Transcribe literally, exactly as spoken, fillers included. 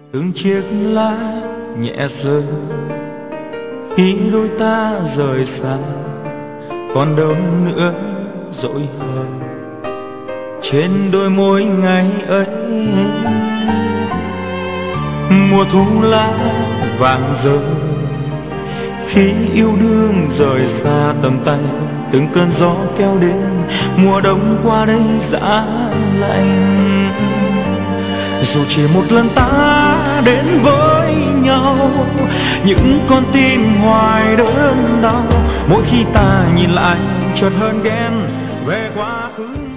từng chiếc lá nhẹ rơi khi đôi ta rời xa, còn đâu nữa dỗi hơn trên đôi môi ngày ấy. Mùa thu lá vàng rơi khi yêu đương rời xa tầm tay, từng cơn gió kéo đến mùa đông qua đây giá lạnh. Dù chỉ một lần ta đến với nhau, những con tim hoài đớn đau, mỗi khi ta nhìn lại chợt hơn ghen về quá khứ.